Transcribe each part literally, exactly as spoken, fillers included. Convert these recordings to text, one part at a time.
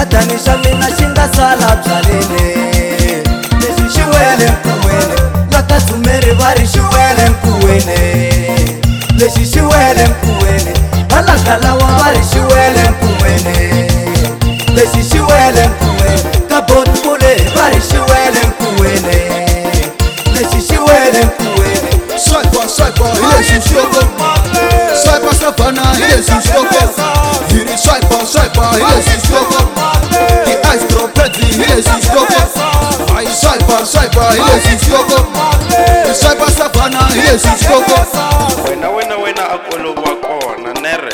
xikhatani xa mina xi nga sala byaleni leswi xi wele nkuweni vakadzumeri va ri xi wele nkuweni lexi xi wele nkuweni valakalawa va ri xi wele nkuweni lexi xi wele nkuweni kabotmule va ri xi wele nkuweni lexi xi wele nkuweni Saipa, saipa, ilesi stoko Saipa savana, ilesi stoko Hiri saipa, saipa, ilesi stoko Di ice trompeti, ilesi stoko Ai saipa, saipa, ilesi stoko Di saipa savana, ilesi stoko Wena wena wena akolo wakona nere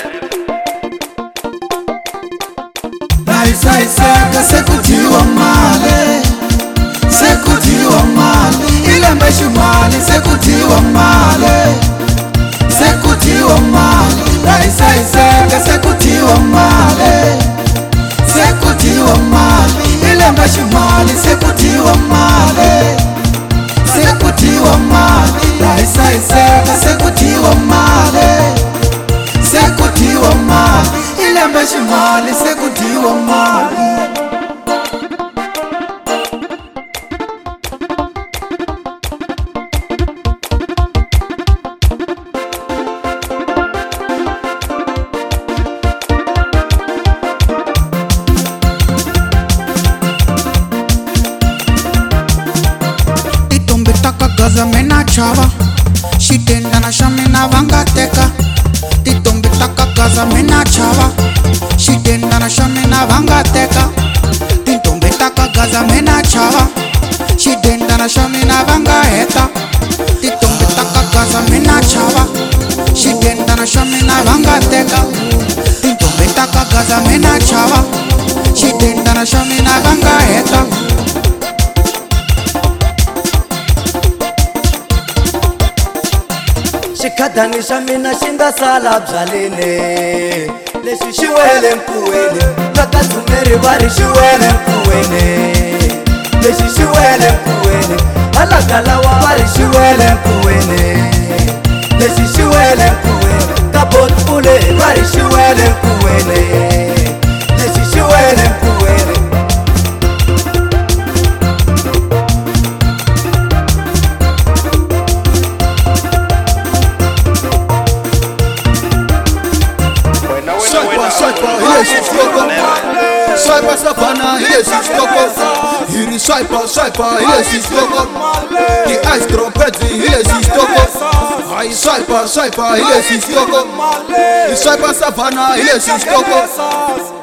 Naisa iseka sekutiwa male Sekutiwa male Ilembe shumali sekutiwa male Sekutiwa male Naisa iseka sekutiwa male Sekutiwa male Ilembe shumali sekutiwa male Sekutiwa male Naisa iseka sekutiwa male Sekutiwa male Ilembe shumali sekutiwa male Gaza mena chava Shitenda na shamina vanga teka Titombi taka gaza mena chava Shitenda na shamina vanga teka Titombi taka gaza mena chava Shitenda na shamina vanga heta Titombi taka gaza mena chava Shitenda na shamina vanga teka Titombi taka gaza mena chava Shitenda na shamina vanga heta xikhatani xa mina xi nga sala byaleni leswi xi wele nkuweni vakadzumeri va ri xi wele nkuweni lexi xi wele nkuweni valakalawa va ri xi wele nkuweni lexi xi wele nkuweni kabotmule va ri xi wele nkuweni lexi xi wele nkuweni Saipa, saipa, ilesi stoko Saipa savana, ilesi stoko Hiri saipa, saipa, ilesi stoko Di ice trompeti, ilesi stoko Ai saipa, saipa, ilesi stoko Di saipa savana, ilesi stoko